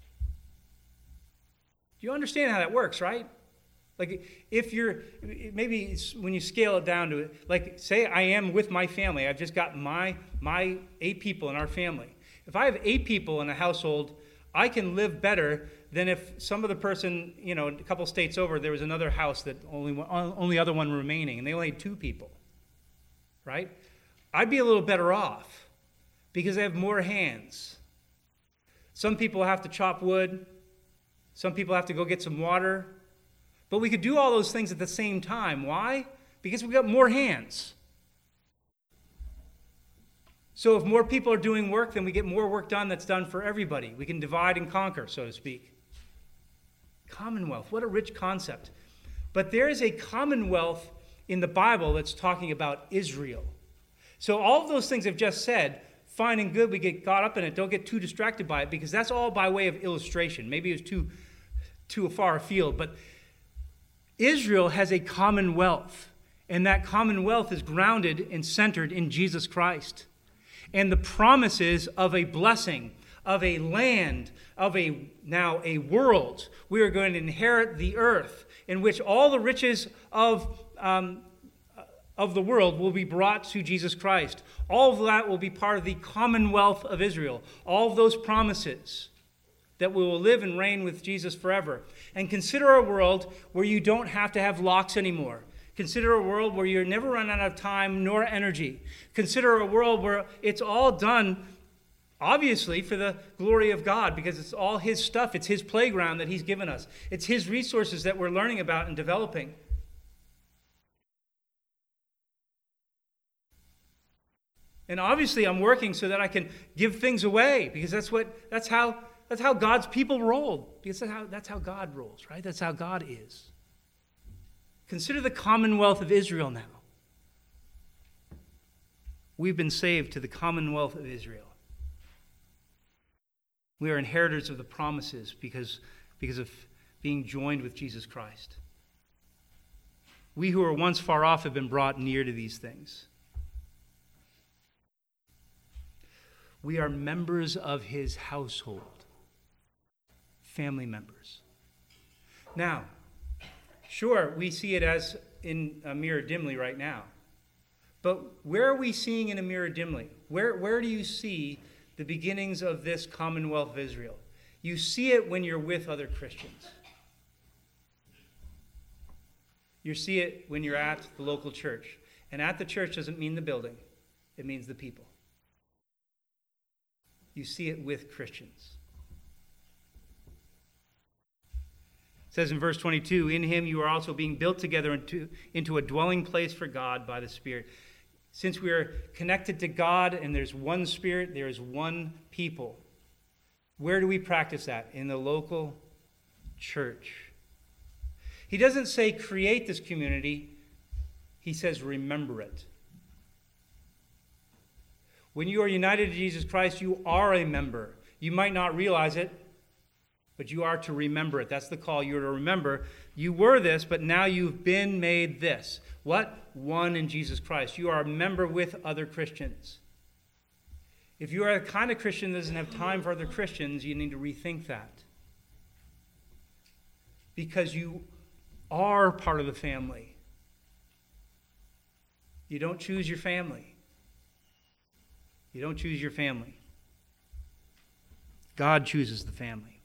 S1: Do you understand how that works, right? Like if maybe when you scale it down to it, like say I am with my family. I've just got my 8 people in our family. If I have 8 people in a household, I can live better than if some other person, a couple states over, there was another house that only other one remaining, and they only had 2 people, right? I'd be a little better off because I have more hands. Some people have to chop wood. Some people have to go get some water. But we could do all those things at the same time. Why? Because we've got more hands. So if more people are doing work, then we get more work done that's done for everybody. We can divide and conquer, so to speak. Commonwealth, what a rich concept. But there is a commonwealth in the Bible that's talking about Israel. So all of those things I've just said, fine and good, we get caught up in it. Don't get too distracted by it, because that's all by way of illustration. Maybe it was too far afield, but Israel has a commonwealth, and that commonwealth is grounded and centered in Jesus Christ. And the promises of a blessing, of a land, of now a world. We are going to inherit the earth in which all the riches of the world will be brought to Jesus Christ. All of that will be part of the commonwealth of Israel. All of those promises that we will live and reign with Jesus forever. And consider a world where you don't have to have locks anymore. Consider a world where you never run out of time nor energy. Consider a world where it's all done, obviously, for the glory of God, because it's all His stuff. It's His playground that He's given us. It's His resources that we're learning about and developing. And obviously, I'm working so that I can give things away, because that's how God's people roll. Because that's how God rolls, right? That's how God is. Consider the commonwealth of Israel now. We've been saved to the commonwealth of Israel. We are inheritors of the promises because of being joined with Jesus Christ. We who were once far off have been brought near to these things. We are members of His household. Family members. Now, sure, we see it as in a mirror dimly right now. But where are we seeing in a mirror dimly? Where do you see the beginnings of this commonwealth of Israel? You see it when you're with other Christians. You see it when you're at the local church. And at the church doesn't mean the building. It means the people. You see it with Christians. It says in verse 22, in him you are also being built together into a dwelling place for God by the Spirit. Since we are connected to God and there's one Spirit, there is one people. Where do we practice that? In the local church. He doesn't say create this community. He says remember it. When you are united to Jesus Christ, you are a member. You might not realize it, but you are to remember it. That's the call. You're to remember you were this, but now you've been made this. What? One in Jesus Christ. You are a member with other Christians. If you are the kind of Christian that doesn't have time for other Christians, you need to rethink that. Because you are part of the family. You don't choose your family. You don't choose your family. God chooses the family.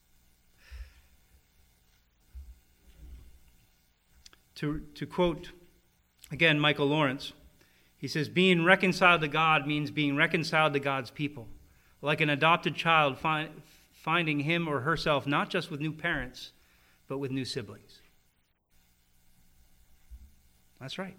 S1: To quote, again, Michael Lawrence, he says, being reconciled to God means being reconciled to God's people. Like an adopted child finding him or herself not just with new parents, but with new siblings. That's right.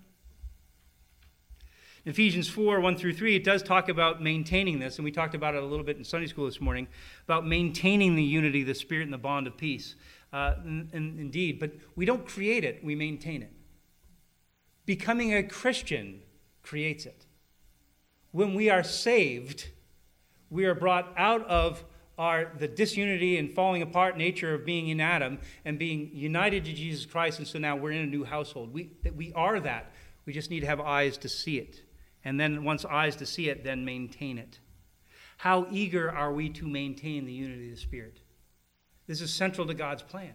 S1: In Ephesians 4, 1 through 3, it does talk about maintaining this, and we talked about it a little bit in Sunday school this morning, about maintaining the unity, the Spirit, and the bond of peace. And indeed, but we don't create it, we maintain it. Becoming a Christian creates it. When we are saved, we are brought out of the disunity and falling apart nature of being in Adam and being united to Jesus Christ, and so now we're in a new household. We are that. We just need to have eyes to see it. And then once eyes to see it, then maintain it. How eager are we to maintain the unity of the Spirit? This is central to God's plan.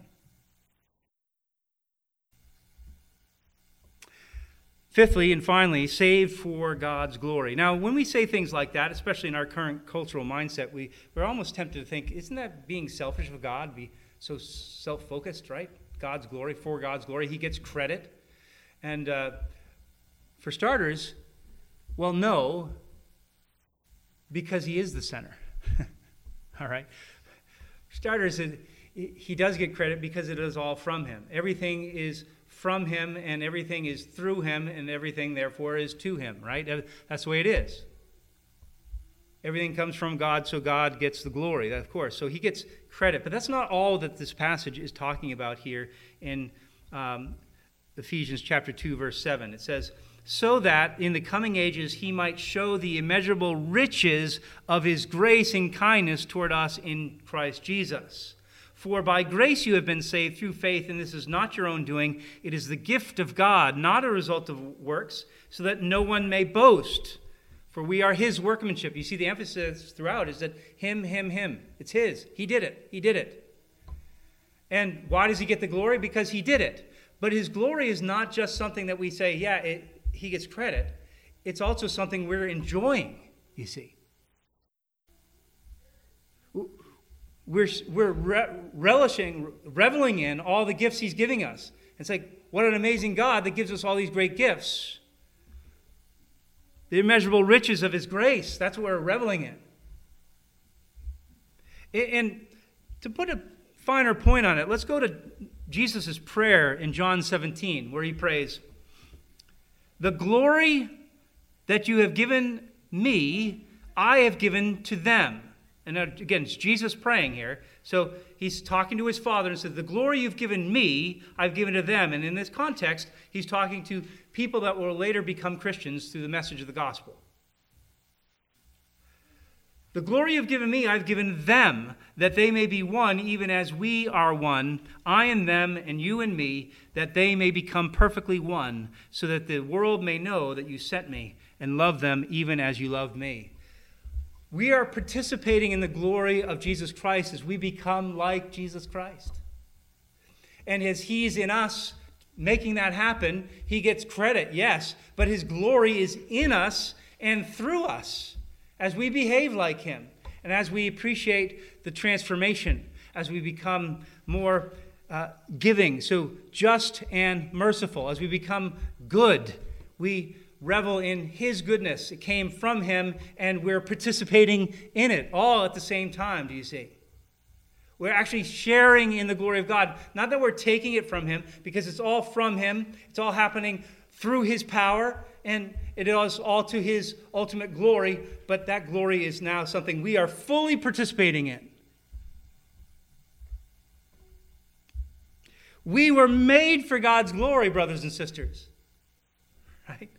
S1: Fifthly and finally, saved for God's glory. Now, when we say things like that, especially in our current cultural mindset, we're almost tempted to think, isn't that being selfish of God? Be so self-focused, right? God's glory, for God's glory. He gets credit. And for starters, well, no, because he is the center. All right? For starters, he does get credit because it is all from him. Everything is from him, and everything is through him, and everything, therefore, is to him, right? That's the way it is. Everything comes from God, so God gets the glory, of course. So he gets credit. But that's not all that this passage is talking about here in Ephesians chapter 2, verse 7. It says, so that in the coming ages he might show the immeasurable riches of his grace and kindness toward us in Christ Jesus. For by grace you have been saved through faith, and this is not your own doing. It is the gift of God, not a result of works, so that no one may boast. For we are his workmanship. You see, the emphasis throughout is that him. It's his. He did it. He did it. And why does he get the glory? Because he did it. But his glory is not just something that we say, he gets credit. It's also something we're enjoying, you see. We're reveling in all the gifts he's giving us. It's like, what an amazing God that gives us all these great gifts. The immeasurable riches of his grace, that's what we're reveling in. And to put a finer point on it, let's go to Jesus' prayer in John 17, where he prays, the glory that you have given me, I have given to them. And again, it's Jesus praying here. So he's talking to his Father and said, the glory you've given me, I've given to them. And in this context, he's talking to people that will later become Christians through the message of the gospel. The glory you've given me, I've given them, that they may be one, even as we are one, I and them, and you and me, that they may become perfectly one, so that the world may know that you sent me and love them even as you loved me. We are participating in the glory of Jesus Christ as we become like Jesus Christ. And as he's in us making that happen, he gets credit, yes, but his glory is in us and through us as we behave like him and as we appreciate the transformation, as we become more giving, so just and merciful. As we become good, we revel in his goodness. It came from him, and we're participating in it all at the same time, do you see? We're actually sharing in the glory of God. Not that we're taking it from him, because it's all from him. It's all happening through his power, and it is all to his ultimate glory, but that glory is now something we are fully participating in. We were made for God's glory, brothers and sisters. Right?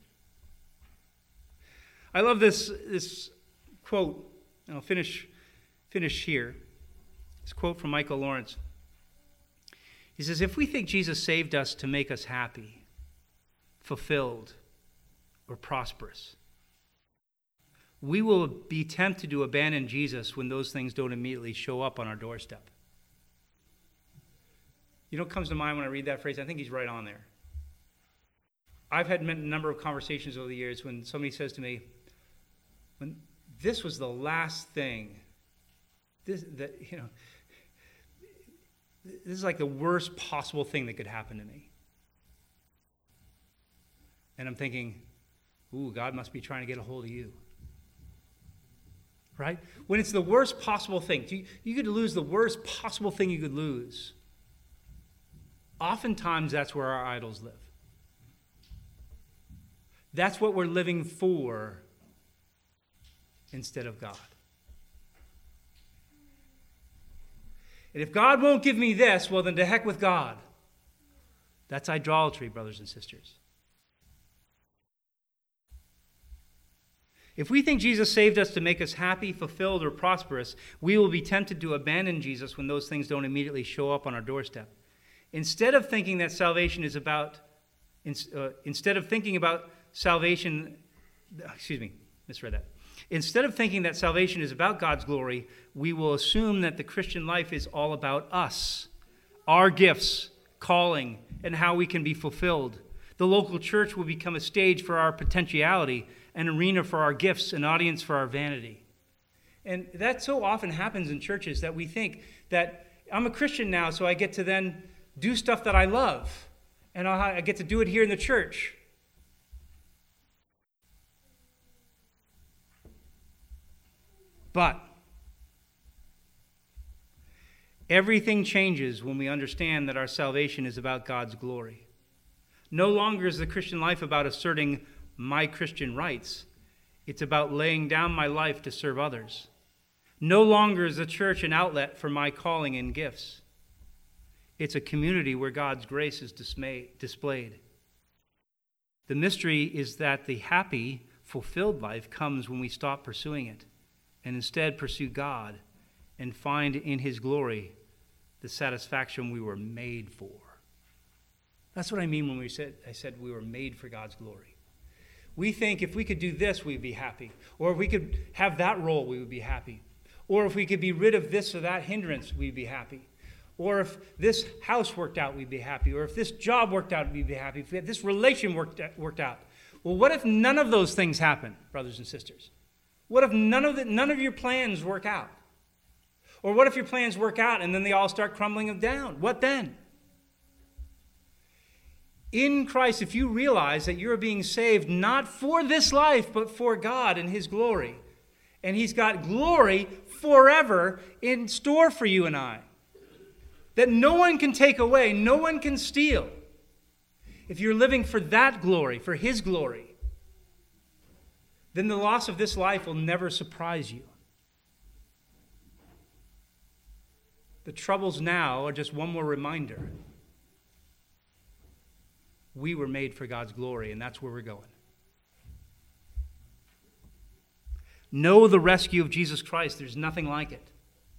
S1: I love this quote, and I'll finish here. This quote from Michael Lawrence. He says, if we think Jesus saved us to make us happy, fulfilled, or prosperous, we will be tempted to abandon Jesus when those things don't immediately show up on our doorstep. You know what comes to mind when I read that phrase? I think he's right on there. I've had a number of conversations over the years when somebody says to me, when this was the last thing, this is like the worst possible thing that could happen to me. And I'm thinking, ooh, God must be trying to get a hold of you. Right? When it's the worst possible thing, you could lose the worst possible thing you could lose. Oftentimes, that's where our idols live. That's what we're living for instead of God. And if God won't give me this, well, then to heck with God. That's idolatry, brothers and sisters. If we think Jesus saved us to make us happy, fulfilled, or prosperous, we will be tempted to abandon Jesus when those things don't immediately show up on our doorstep. Instead of thinking that salvation is about, Instead of thinking that salvation is about God's glory, we will assume that the Christian life is all about us, our gifts, calling, and how we can be fulfilled. The local church will become a stage for our potentiality, an arena for our gifts, an audience for our vanity. And that so often happens in churches that we think that I'm a Christian now, so I get to then do stuff that I love, and I get to do it here in the church. But everything changes when we understand that our salvation is about God's glory. No longer is the Christian life about asserting my Christian rights. It's about laying down my life to serve others. No longer is the church an outlet for my calling and gifts. It's a community where God's grace is displayed. The mystery is that the happy, fulfilled life comes when we stop pursuing it and instead pursue God and find in his glory the satisfaction we were made for. That's what I mean when I said we were made for God's glory. We think if we could do this, we'd be happy. Or if we could have that role, we would be happy. Or if we could be rid of this or that hindrance, we'd be happy. Or if this house worked out, we'd be happy. Or if this job worked out, we'd be happy. If this relation worked out. Well, what if none of those things happen, brothers and sisters? What if none of your plans work out? Or what if your plans work out and then they all start crumbling down? What then? In Christ, if you realize that you're being saved not for this life, but for God and his glory, and he's got glory forever in store for you and I, that no one can take away, no one can steal. If you're living for that glory, for his glory, then the loss of this life will never surprise you. The troubles now are just one more reminder. We were made for God's glory, and that's where we're going. Know the rescue of Jesus Christ. There's nothing like it.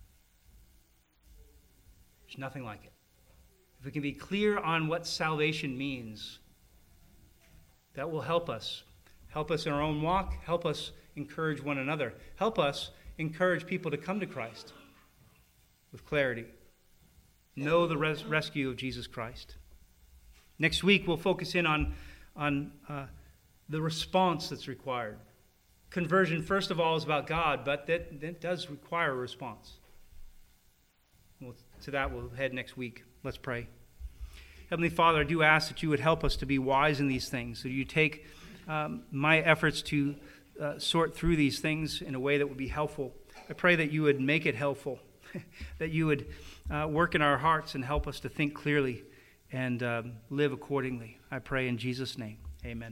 S1: There's nothing like it. If we can be clear on what salvation means, that will help us. Help us in our own walk. Help us encourage one another. Help us encourage people to come to Christ with clarity. Know the rescue of Jesus Christ. Next week, we'll focus in on the response that's required. Conversion, first of all, is about God, but that does require a response. To that, we'll head next week. Let's pray. Heavenly Father, I do ask that you would help us to be wise in these things, so you take my efforts to sort through these things in a way that would be helpful. I pray that you would make it helpful, that you would work in our hearts and help us to think clearly and live accordingly. I pray in Jesus' name. Amen.